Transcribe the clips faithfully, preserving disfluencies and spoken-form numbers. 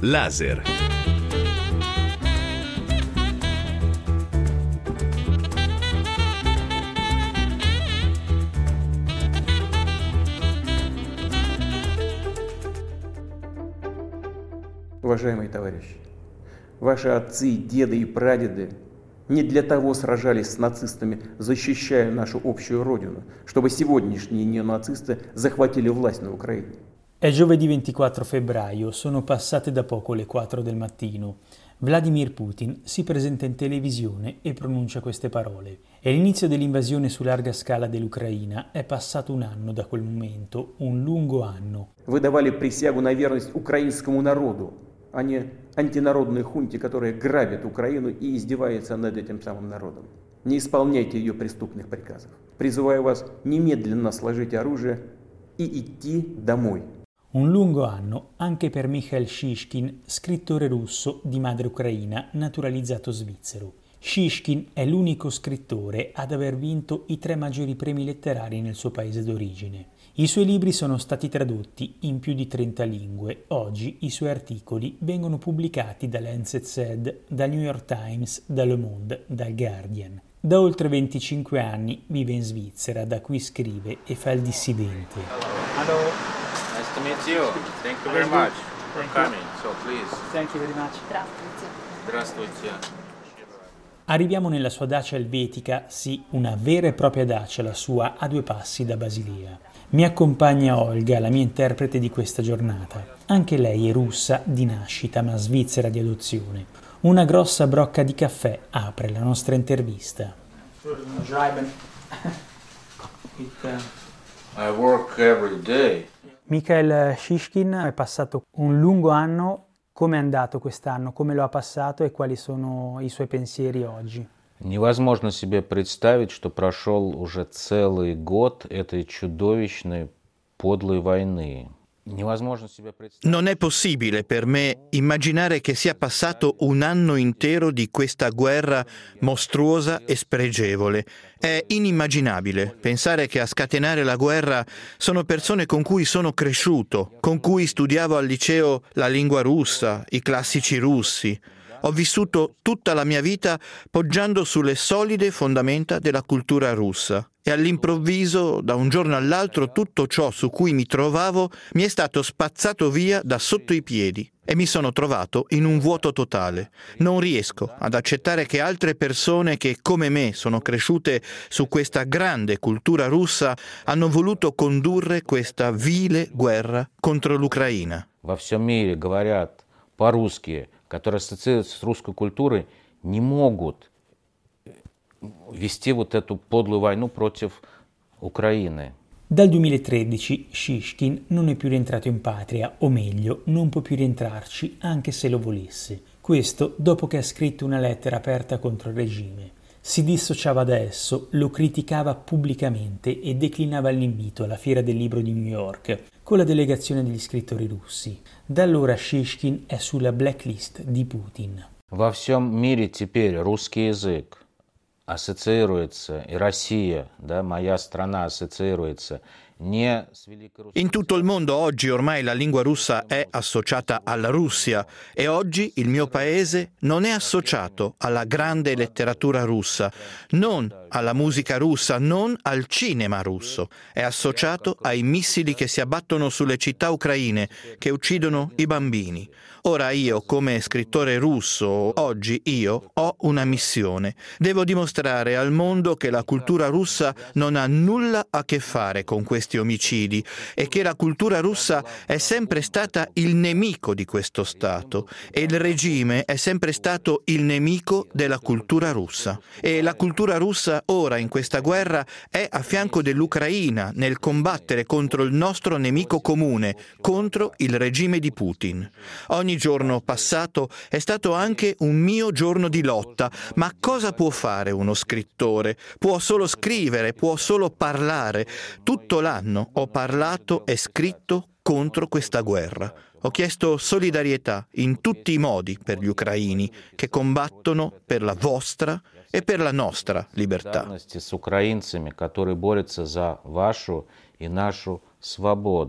Laser. Уважаемые товарищи, ваши отцы, деды и прадеды не для того сражались с нацистами, защищая нашу общую родину, чтобы сегодняшние неонацисты захватили власть на Украине. È giovedì ventiquattro febbraio, sono passate da poco le quattro del mattino. Vladimir Putin si presenta in televisione e pronuncia queste parole. È l'inizio dell'invasione su larga scala dell'Ucraina, è passato un anno da quel momento, un lungo anno. Вы давали присягу на верность украинскому народу, а не антинародной хунте, которая грабит Украину и издевается над этим самым народом. Не исполняйте ее преступных приказов. Призываю вас немедленно сложить оружие и идти домой. Un lungo anno anche per Mikhail Shishkin, scrittore russo di madre ucraina, naturalizzato svizzero. Shishkin è l'unico scrittore ad aver vinto i tre maggiori premi letterari nel suo paese d'origine. I suoi libri sono stati tradotti in più di trenta lingue. Oggi i suoi articoli vengono pubblicati da Lancet Z, dal New York Times, da Le Monde, dal Guardian. Da oltre venticinque anni vive in Svizzera, da cui scrive e fa il dissidente. Hello. Nice to meet you. Thank you very much for coming. So please. Thank you very much. Здравствуйте. Arriviamo nella sua dacia elvetica, sì, una vera e propria dacia la sua, a due passi da Basilea. Mi accompagna Olga, la mia interprete di questa giornata. Anche lei è russa di nascita, ma svizzera di adozione. Una grossa brocca di caffè apre la nostra intervista. I work every day. Mikhail Shishkin è passato un lungo anno. Come è andato quest'anno? Come lo ha passato e quali sono i suoi pensieri oggi? Невозможно себе представить, что прошел уже целый год этой чудовищной, подлой войны. Non è possibile per me immaginare che sia passato un anno intero di questa guerra mostruosa e spregevole. È inimmaginabile pensare che a scatenare la guerra sono persone con cui sono cresciuto, con cui studiavo al liceo la lingua russa, i classici russi. Ho vissuto tutta la mia vita poggiando sulle solide fondamenta della cultura russa e all'improvviso, da un giorno all'altro, tutto ciò su cui mi trovavo mi è stato spazzato via da sotto i piedi e mi sono trovato in un vuoto totale. Non riesco ad accettare che altre persone che, come me, sono cresciute su questa grande cultura russa hanno voluto condurre questa vile guerra contro l'Ucraina. Во всем мире говорят по-русски, которые ассоциируются с русской культурой, не могут вести вот эту подлую войну против Ucraine. Dal duemilatredici Shishkin non è più rientrato in patria, o meglio, non può più rientrarci anche se lo volesse. Questo dopo che ha scritto una lettera aperta contro il regime. Si dissociava da esso, lo criticava pubblicamente e declinava l'invito alla Fiera del Libro di New York con la delegazione degli scrittori russi. Da allora Shishkin è sulla blacklist di Putin. Во всем мире теперь русский язык ассоциируется, и Россия, да, моя страна ассоциируется не с великой Руссией. In tutto il mondo oggi ormai la lingua russa è associata alla Russia e oggi il mio paese non è associato alla grande letteratura russa, non alla musica russa, non al cinema russo. È associato ai missili che si abbattono sulle città ucraine, che uccidono i bambini. Ora io, come scrittore russo, oggi io ho una missione. Devo dimostrare al mondo che la cultura russa non ha nulla a che fare con questi omicidi e che la cultura russa è sempre stata il nemico di questo Stato e il regime è sempre stato il nemico della cultura russa. E la cultura russa ora in questa guerra è a fianco dell'Ucraina nel combattere contro il nostro nemico comune, contro il regime di Putin. Ogni giorno passato è stato anche un mio giorno di lotta, ma cosa può fare uno scrittore? Può solo scrivere, può solo parlare. Tutto l'anno ho parlato e scritto contro questa guerra. Ho chiesto solidarietà in tutti i modi per gli ucraini che combattono per la vostra e per la nostra libertà. С украинцами, которые борются за вашу и нашу свободу.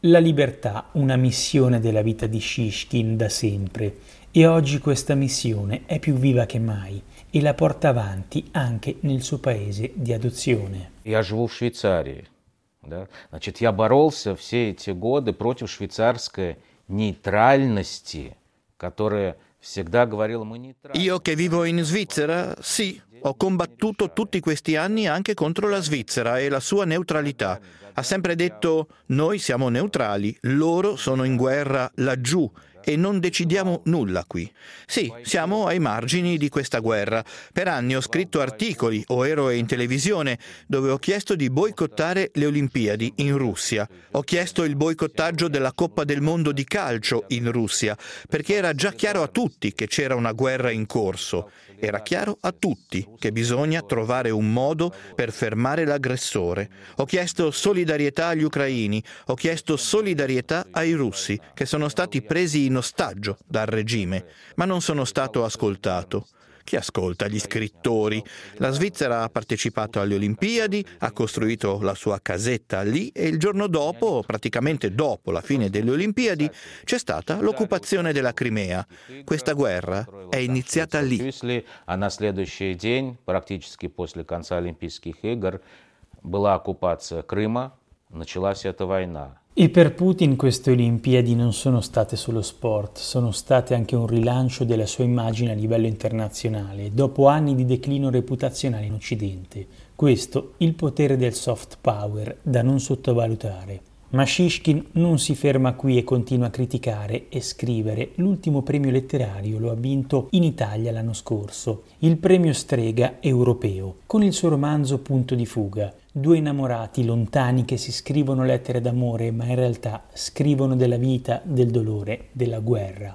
La libertà, una missione della vita di Shishkin da sempre, e oggi questa missione è più viva che mai e la porta avanti anche nel suo paese di adozione. Я живу в Швейцарии. Да? Значит, я боролся все эти годы против швейцарской нейтральности, которая всегда говорила мы нейтральны. Io che vivo in Svizzera, sì, ho combattuto tutti questi anni anche contro la Svizzera e la sua neutralità. Ha sempre detto: noi siamo neutrali, loro sono in guerra laggiù e non decidiamo nulla qui. Sì, siamo ai margini di questa guerra. Per anni ho scritto articoli o ero in televisione dove ho chiesto di boicottare le Olimpiadi in Russia. Ho chiesto il boicottaggio della Coppa del Mondo di calcio in Russia, perché era già chiaro a tutti che c'era una guerra in corso. Era chiaro a tutti che bisogna trovare un modo per fermare l'aggressore. Ho chiesto solidarietà agli ucraini, ho chiesto solidarietà ai russi, che sono stati presi in ostaggio dal regime, ma non sono stato ascoltato. Chi ascolta gli scrittori? La Svizzera ha partecipato alle Olimpiadi, ha costruito la sua casetta lì e il giorno dopo, praticamente dopo la fine delle Olimpiadi, c'è stata l'occupazione della Crimea. Questa guerra è iniziata lì. А на следующий день, практически после конца Олимпийских игр, была оккупация Крыма, началась эта война. E per Putin queste Olimpiadi non sono state solo sport, sono state anche un rilancio della sua immagine a livello internazionale, dopo anni di declino reputazionale in Occidente. Questo il potere del soft power, da non sottovalutare. Ma Shishkin non si ferma qui e continua a criticare e scrivere. L'ultimo premio letterario lo ha vinto in Italia l'anno scorso, il premio Strega europeo, con il suo romanzo Punto di fuga. Due innamorati lontani che si scrivono lettere d'amore, ma in realtà scrivono della vita, del dolore, della guerra.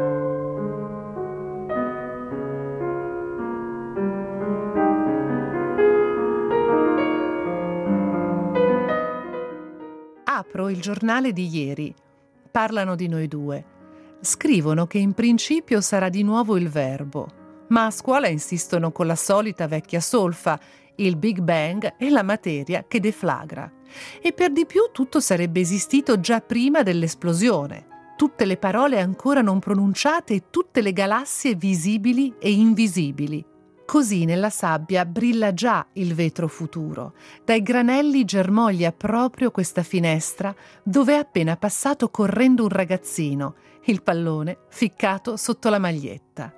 Apro il giornale di ieri. Parlano di noi due. Scrivono che in principio sarà di nuovo il verbo, ma a scuola insistono con la solita vecchia solfa, il Big Bang è la materia che deflagra. E per di più tutto sarebbe esistito già prima dell'esplosione. Tutte le parole ancora non pronunciate e tutte le galassie visibili e invisibili. Così nella sabbia brilla già il vetro futuro. Dai granelli germoglia proprio questa finestra dove è appena passato correndo un ragazzino, il pallone ficcato sotto la maglietta.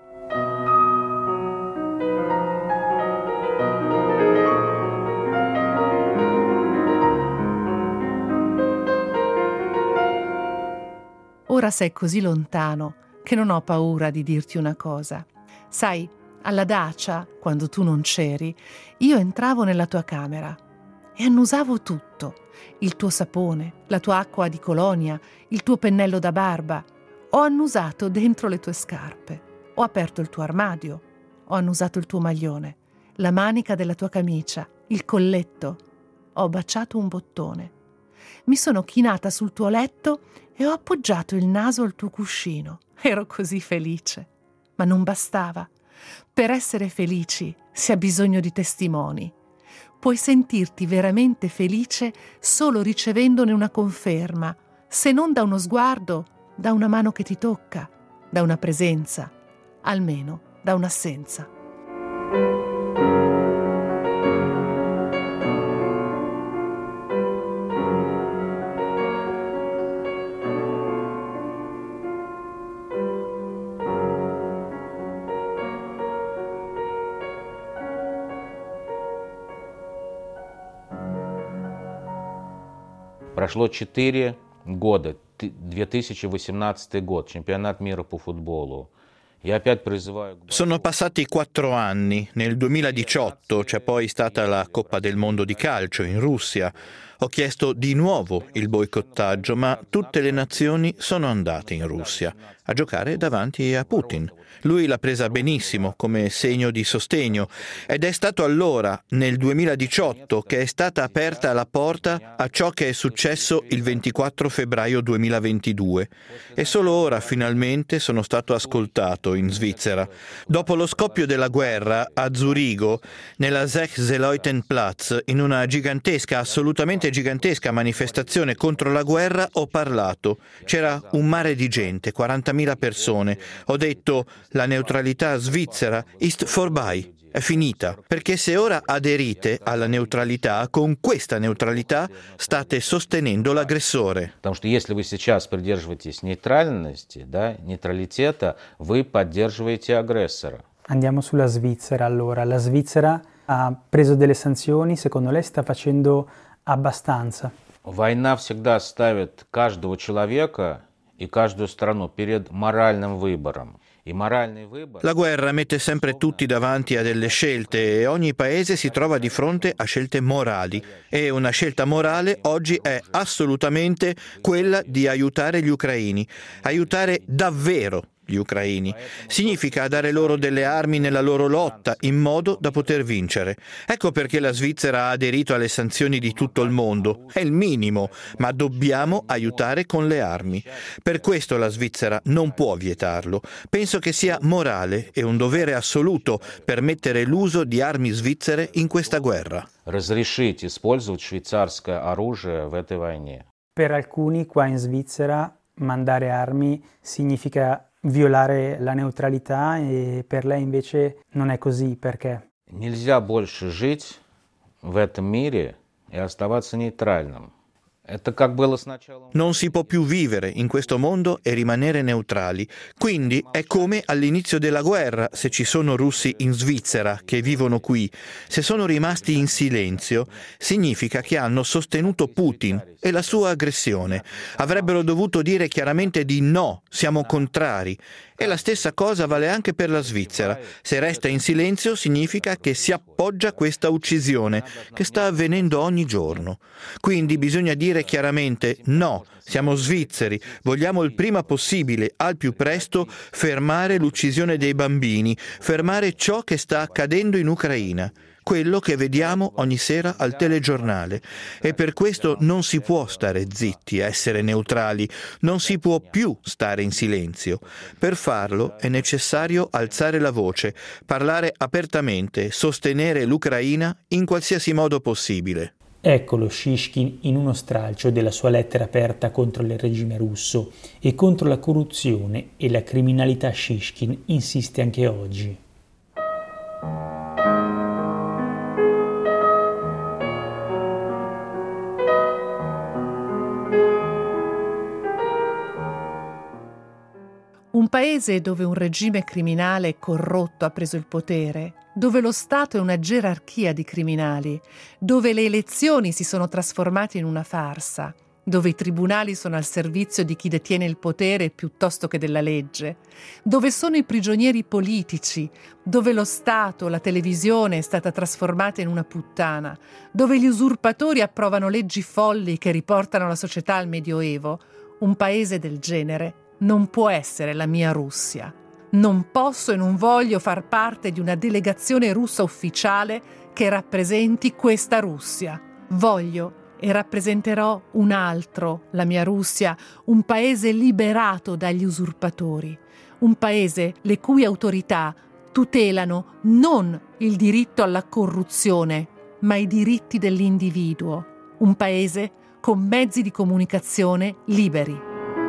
Ora sei così lontano che non ho paura di dirti una cosa. Sai, alla Dacia, quando tu non c'eri, io entravo nella tua camera e annusavo tutto. Il tuo sapone, la tua acqua di colonia, il tuo pennello da barba. Ho annusato dentro le tue scarpe. Ho aperto il tuo armadio. Ho annusato il tuo maglione, la manica della tua camicia, il colletto. Ho baciato un bottone. Mi sono chinata sul tuo letto e ho appoggiato il naso al tuo cuscino. Ero così felice. Ma non bastava. Per essere felici si ha bisogno di testimoni. Puoi sentirti veramente felice solo ricevendone una conferma, se non da uno sguardo, da una mano che ti tocca, da una presenza, almeno da un'assenza. Прошло четыре года, две тысячи восемнадцатый год, чемпионат мира по футболу. Я опять призываю... Sono passati quattro anni. Nel duemiladiciotto c'è poi stata la Coppa del Mondo di calcio in Russia. Ho chiesto di nuovo il boicottaggio, ma tutte le nazioni sono andate in Russia a giocare davanti a Putin. Lui l'ha presa benissimo come segno di sostegno ed è stato allora, nel duemiladiciotto, che è stata aperta la porta a ciò che è successo il ventiquattro febbraio duemilaventidue. E solo ora finalmente sono stato ascoltato in Svizzera. Dopo lo scoppio della guerra a Zurigo, nella Sechs-Zeleutenplatz, in una gigantesca, assolutamente gigantesca manifestazione contro la guerra ho parlato. C'era un mare di gente, quarantamila persone. Ho detto la neutralità svizzera ist vorbei. È finita, perché se ora aderite alla neutralità, con questa neutralità state sostenendo l'aggressore. Потому что если вы сейчас придерживаетесь нейтральности, да, нейтралитета, вы поддерживаете агрессора. Andiamo sulla Svizzera allora. La Svizzera ha preso delle sanzioni, secondo lei sta facendo abbastanza? Война всегда ставит каждого человека и каждую страну перед моральным выбором. La guerra mette sempre tutti davanti a delle scelte e ogni paese si trova di fronte a scelte morali. E una scelta morale oggi è assolutamente quella di aiutare gli ucraini, aiutare davvero gli ucraini. Significa dare loro delle armi nella loro lotta in modo da poter vincere. Ecco perché la Svizzera ha aderito alle sanzioni di tutto il mondo. È il minimo, ma dobbiamo aiutare con le armi. Per questo la Svizzera non può vietarlo. Penso che sia morale e un dovere assoluto permettere l'uso di armi svizzere in questa guerra. Разрешить использовать швейцарское оружие в этой войне. Per alcuni qua in Svizzera mandare armi significa violare la neutralità e per lei invece non è così, perché? Нельзя больше жить в этом мире и оставаться нейтральным. Non si può più vivere in questo mondo e rimanere neutrali. Quindi è come all'inizio della guerra, se ci sono russi in Svizzera che vivono qui. Se sono rimasti in silenzio, significa che hanno sostenuto Putin e la sua aggressione. Avrebbero dovuto dire chiaramente di no, siamo contrari. E la stessa cosa vale anche per la Svizzera. Se resta in silenzio significa che si appoggia a questa uccisione che sta avvenendo ogni giorno. Quindi bisogna dire chiaramente no, siamo svizzeri, vogliamo il prima possibile, al più presto, fermare l'uccisione dei bambini, fermare ciò che sta accadendo in Ucraina. Quello che vediamo ogni sera al telegiornale. E per questo non si può stare zitti, essere neutrali, non si può più stare in silenzio. Per farlo è necessario alzare la voce, parlare apertamente, sostenere l'Ucraina in qualsiasi modo possibile. Eccolo Shishkin in uno stralcio della sua lettera aperta contro il regime russo e contro la corruzione e la criminalità. Shishkin insiste anche oggi. Un paese dove un regime criminale corrotto ha preso il potere, dove lo Stato è una gerarchia di criminali, dove le elezioni si sono trasformate in una farsa, dove i tribunali sono al servizio di chi detiene il potere piuttosto che della legge, dove sono i prigionieri politici, dove lo Stato, la televisione è stata trasformata in una puttana, dove gli usurpatori approvano leggi folli che riportano la società al Medioevo, un paese del genere non può essere la mia Russia. Non posso e non voglio far parte di una delegazione russa ufficiale che rappresenti questa Russia. Voglio e rappresenterò un altro, la mia Russia, un paese liberato dagli usurpatori, un paese le cui autorità tutelano non il diritto alla corruzione, ma i diritti dell'individuo, un paese con mezzi di comunicazione liberi.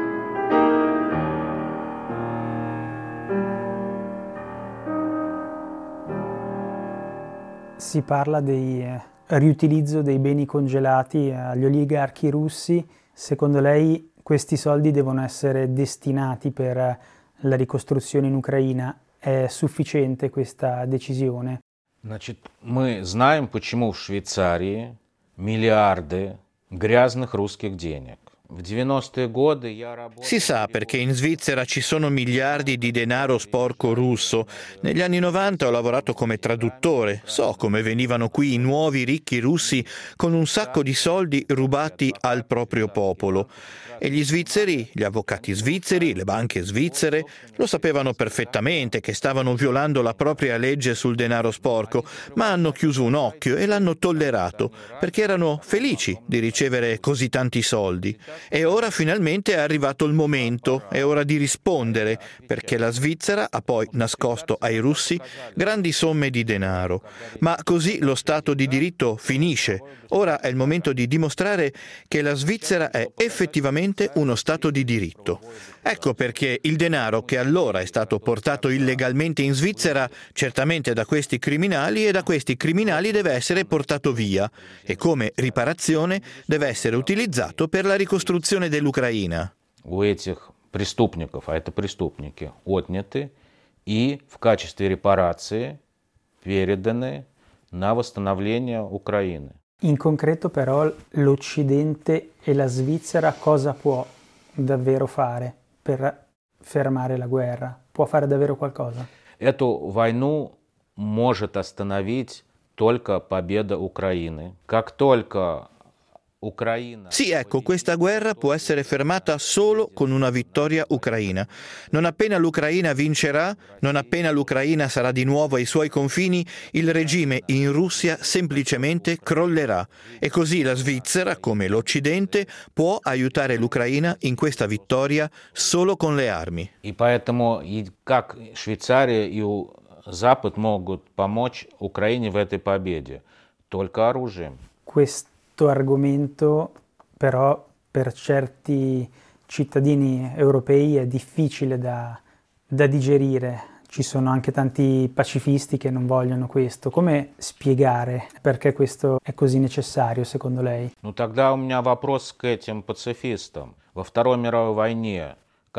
Si parla di eh, riutilizzo dei beni congelati agli oligarchi russi. Secondo lei questi soldi devono essere destinati per la ricostruzione in Ucraina? È sufficiente questa decisione? Значит, мы знаем, почему в Швейцарии миллиарды грязных русских денег. Si sa perché in Svizzera ci sono miliardi di denaro sporco russo. Negli anni novanta ho lavorato come traduttore. So come venivano qui i nuovi ricchi russi con un sacco di soldi rubati al proprio popolo. E gli svizzeri, gli avvocati svizzeri, le banche svizzere, lo sapevano perfettamente che stavano violando la propria legge sul denaro sporco, ma hanno chiuso un occhio e l'hanno tollerato, perché erano felici di ricevere così tanti soldi. E ora finalmente è arrivato il momento, è ora di rispondere, perché la Svizzera ha poi nascosto ai russi grandi somme di denaro. Ma così lo Stato di diritto finisce. Ora è il momento di dimostrare che la Svizzera è effettivamente uno Stato di diritto. Ecco perché il denaro che allora è stato portato illegalmente in Svizzera, certamente da questi criminali, e da questi criminali deve essere portato via e come riparazione deve essere utilizzato per la ricostruzione dell'Ucraina. У этих преступников, а это преступники, отняты и в качестве репарации переданы на восстановление Украины. In concreto però l'Occidente e la Svizzera cosa può davvero fare per fermare la guerra? Può fare davvero qualcosa? Эту войну может остановить только победа Украины. Как только Ucraina... Sì, ecco, questa guerra può essere fermata solo con una vittoria ucraina. Non appena l'Ucraina vincerà, non appena l'Ucraina sarà di nuovo ai suoi confini, il regime in Russia semplicemente crollerà. E così la Svizzera, come l'Occidente, può aiutare l'Ucraina in questa vittoria solo con le armi. И поэтому и как Швейцария и Запад могут помочь Украине в этой победе? Только оружием. Questo argomento però per certi cittadini europei è difficile da, da digerire. Ci sono anche tanti pacifisti che non vogliono questo. Come spiegare perché questo è così necessario secondo lei? Ну тогда у меня вопрос к этим пацифистам. Во Второй мировой войне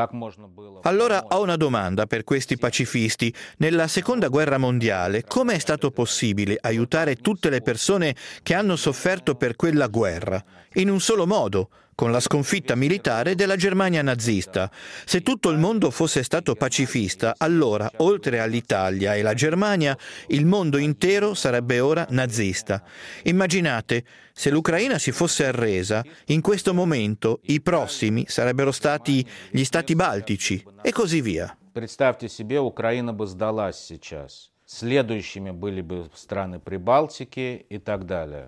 Allora ho una domanda per questi pacifisti. Nella Seconda Guerra Mondiale, come è stato possibile aiutare tutte le persone che hanno sofferto per quella guerra? In un solo modo, con la sconfitta militare della Germania nazista. Se tutto il mondo fosse stato pacifista, allora, oltre all'Italia e la Germania, il mondo intero sarebbe ora nazista. Immaginate, se l'Ucraina si fosse arresa, in questo momento i prossimi sarebbero stati gli stati baltici e così via. Представьте себе, Украина бы сдалась сейчас. Следующими были бы страны Прибалтики и так далее.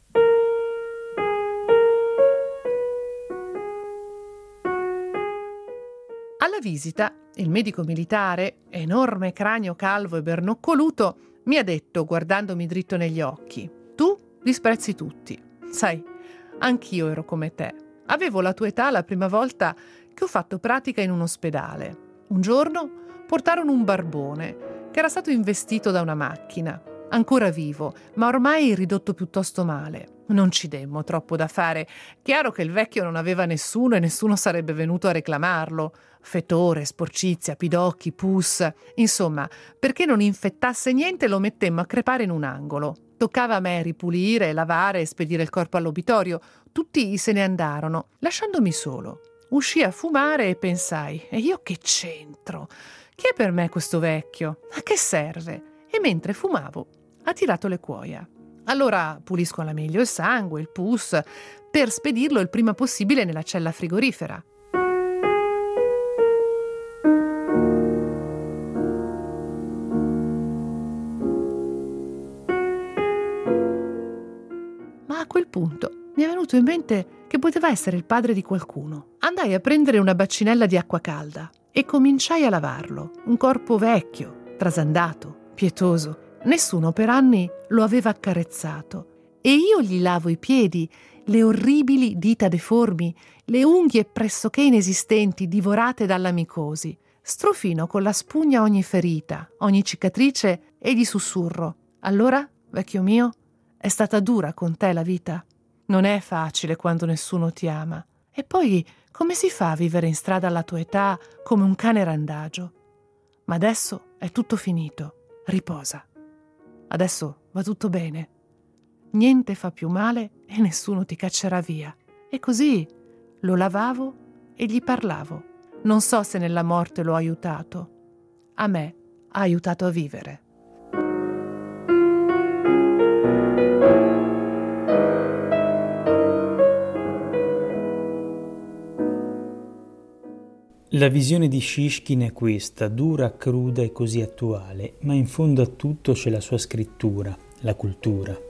Alla visita, il medico militare, enorme cranio calvo e bernoccoluto, mi ha detto, guardandomi dritto negli occhi: tu disprezzi tutti. Sai, anch'io ero come te. Avevo la tua età la prima volta che ho fatto pratica in un ospedale. Un giorno portarono un barbone che era stato investito da una macchina, ancora vivo, ma ormai ridotto piuttosto male. Non ci demmo troppo da fare. Chiaro che il vecchio non aveva nessuno e nessuno sarebbe venuto a reclamarlo. Fetore, sporcizia, pidocchi, pus. Insomma, perché non infettasse niente lo mettemmo a crepare in un angolo. Toccava a me ripulire, lavare e spedire il corpo all'obitorio. Tutti se ne andarono, lasciandomi solo. Uscii a fumare e pensai: e io che c'entro? Chi è per me questo vecchio? A che serve? E mentre fumavo, ha tirato le cuoia. Allora pulisco alla meglio il sangue, il pus, per spedirlo il prima possibile nella cella frigorifera. Ma a quel punto mi è venuto in mente che poteva essere il padre di qualcuno. Andai a prendere una bacinella di acqua calda e cominciai a lavarlo. Un corpo vecchio, trasandato, pietoso. Nessuno per anni lo aveva accarezzato e io gli lavo i piedi, le orribili dita deformi, le unghie pressoché inesistenti divorate dalla micosi. Strofino con la spugna ogni ferita, ogni cicatrice e gli sussurro: allora, vecchio mio, è stata dura con te la vita? Non è facile quando nessuno ti ama. E poi come si fa a vivere in strada alla tua età come un cane randagio? Ma adesso è tutto finito. Riposa. Adesso va tutto bene. Niente fa più male e nessuno ti caccerà via. E così lo lavavo e gli parlavo. Non so se nella morte l'ho aiutato. A me ha aiutato a vivere. La visione di Shishkin è questa, dura, cruda e così attuale, ma in fondo a tutto c'è la sua scrittura, la cultura.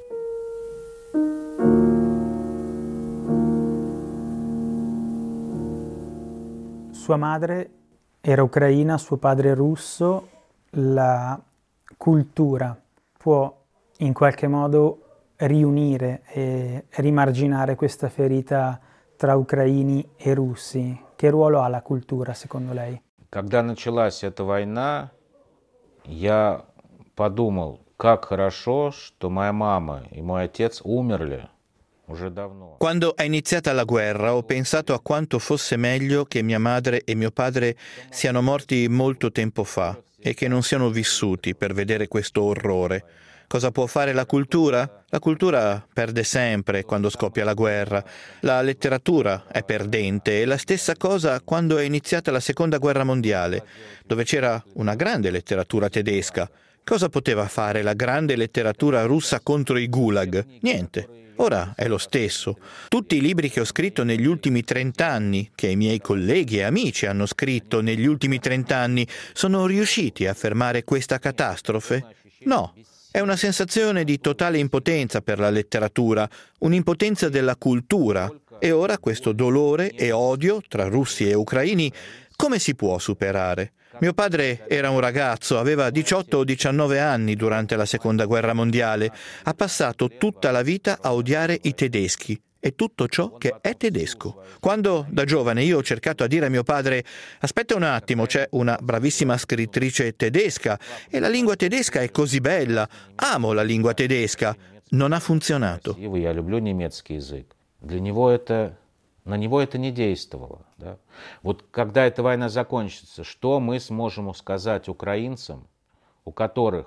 Sua madre era ucraina, suo padre russo. La cultura può in qualche modo riunire e rimarginare questa ferita tra ucraini e russi. Che ruolo ha la cultura, secondo lei? Когда началась эта война, я подумал, как хорошо, что моя мама и мой отец умерли уже давно. Quando è iniziata la guerra ho pensato a quanto fosse meglio che mia madre e mio padre siano morti molto tempo fa e che non siano vissuti per vedere questo orrore. Cosa può fare la cultura? La cultura perde sempre quando scoppia la guerra. La letteratura è perdente e la stessa cosa quando è iniziata la Seconda Guerra Mondiale, dove c'era una grande letteratura tedesca. Cosa poteva fare la grande letteratura russa contro i gulag? Niente. Ora è lo stesso. Tutti i libri che ho scritto negli ultimi trent'anni, che i miei colleghi e amici hanno scritto negli ultimi trent'anni, sono riusciti a fermare questa catastrofe? No. È una sensazione di totale impotenza per la letteratura, un'impotenza della cultura. E ora questo dolore e odio tra russi e ucraini, come si può superare? Mio padre era un ragazzo, aveva diciotto o diciannove anni durante la Seconda Guerra Mondiale. Ha passato tutta la vita a odiare i tedeschi e tutto ciò che è tedesco. Quando da giovane io ho cercato a dire a mio padre «Aspetta un attimo, c'è una bravissima scrittrice tedesca e la lingua tedesca è così bella, amo la lingua tedesca», non ha funzionato. Я люблю немецкий язык. Для него это, на него это не действовало. Да? Вот когда эта война закончится, что мы сможем сказать украинцам, у которых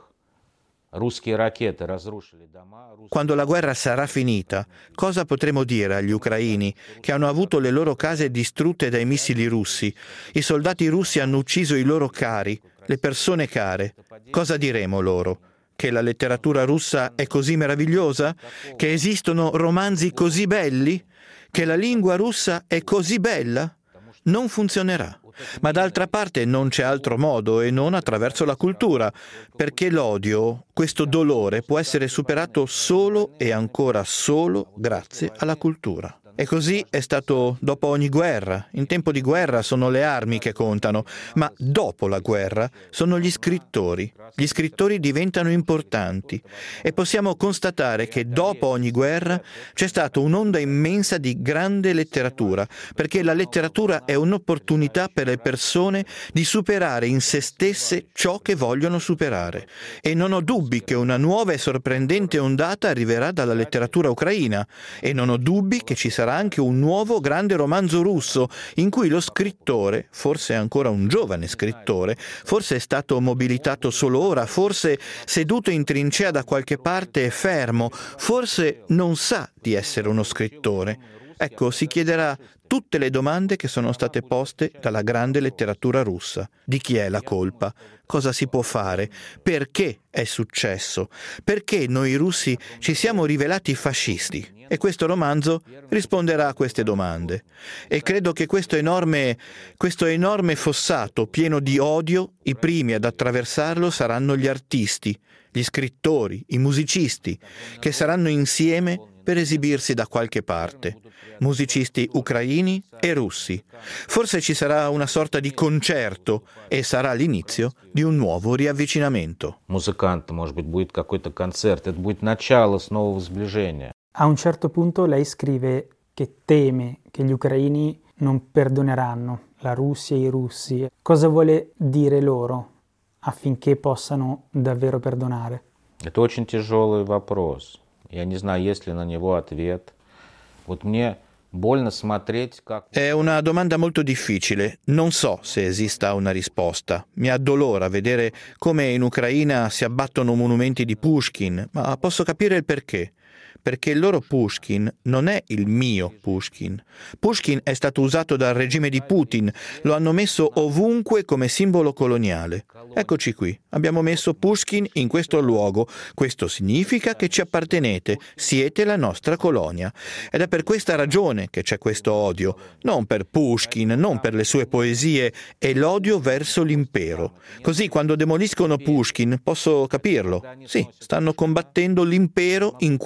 Quando la guerra sarà finita, cosa potremo dire agli ucraini che hanno avuto le loro case distrutte dai missili russi? I soldati russi hanno ucciso i loro cari, le persone care. Cosa diremo loro? Che la letteratura russa è così meravigliosa? Che esistono romanzi così belli? Che la lingua russa è così bella? Non funzionerà. Ma d'altra parte non c'è altro modo e non attraverso la cultura, perché l'odio, questo dolore, può essere superato solo e ancora solo grazie alla cultura. E così è stato dopo ogni guerra. In tempo di guerra sono le armi che contano, ma dopo la guerra sono gli scrittori. Gli scrittori diventano importanti e possiamo constatare che dopo ogni guerra c'è stata un'onda immensa di grande letteratura, perché la letteratura è un'opportunità per le persone di superare in se stesse ciò che vogliono superare. E non ho dubbi che una nuova e sorprendente ondata arriverà dalla letteratura ucraina e non ho dubbi che ci sarà anche un nuovo grande romanzo russo in cui lo scrittore, forse ancora un giovane scrittore, forse è stato mobilitato solo ora, forse seduto in trincea da qualche parte e fermo, forse non sa di essere uno scrittore. Ecco, si chiederà tutte le domande che sono state poste dalla grande letteratura russa. Di chi è la colpa? Cosa si può fare? Perché è successo? Perché noi russi ci siamo rivelati fascisti? E questo romanzo risponderà a queste domande. E credo che questo enorme, questo enorme fossato pieno di odio, i primi ad attraversarlo saranno gli artisti, gli scrittori, i musicisti, che saranno insieme per esibirsi da qualche parte. Musicisti ucraini e russi. Forse ci sarà una sorta di concerto e sarà l'inizio di un nuovo riavvicinamento. Музыкант, может быть, будет какой-то концерт. Это будет начало с нового сближения. A un certo punto lei scrive che teme che gli ucraini non perdoneranno la Russia e i russi. Cosa vuole dire loro affinché possano davvero perdonare? Это очень tяжелый вопрос. Я не знаю, есть ли на него ответ. Вот мне больно смотреть, как... È una domanda molto difficile. Non so se esista una risposta. Mi addolora vedere come in Ucraina si abbattono monumenti di Pushkin, ma posso capire il perché. Perché il loro Pushkin non è il mio Pushkin. Pushkin è stato usato dal regime di Putin, lo hanno messo ovunque come simbolo coloniale. Eccoci qui, abbiamo messo Pushkin in questo luogo. Questo significa che ci appartenete, siete la nostra colonia. Ed è per questa ragione che c'è questo odio, non per Pushkin, non per le sue poesie, è l'odio verso l'impero. Così quando demoliscono Pushkin posso capirlo. Sì, stanno combattendo l'impero in quel modo.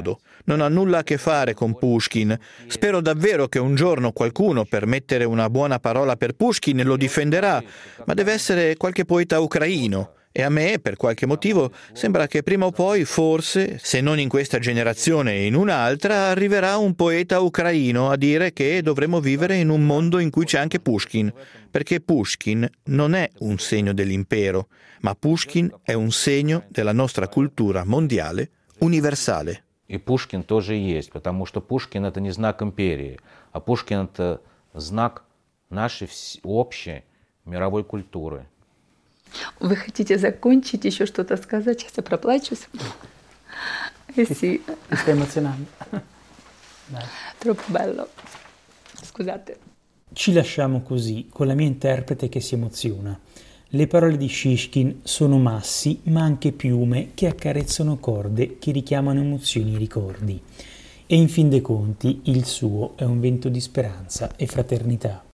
modo. Non ha nulla a che fare con Pushkin. Spero davvero che un giorno qualcuno, per mettere una buona parola per Pushkin, lo difenderà, ma deve essere qualche poeta ucraino. E a me, per qualche motivo, sembra che prima o poi, forse, se non in questa generazione e in un'altra, arriverà un poeta ucraino a dire che dovremmo vivere in un mondo in cui c'è anche Pushkin, perché Pushkin non è un segno dell'impero, ma Pushkin è un segno della nostra cultura mondiale universale. И Пушкин тоже есть, потому что Пушкин — это не знак империи, а Пушкин — это знак нашей общей мировой культуры. Вы хотите закончить, еще что-то сказать? Сейчас я проплачусь. Eh sì. Mi stai emozionando. Dai. Troppo bello. Scusate. Ci lasciamo così, con la mia interprete che si emoziona. Le parole di Shishkin sono massi, ma anche piume che accarezzano corde che richiamano emozioni e ricordi. E in fin dei conti il suo è un vento di speranza e fraternità.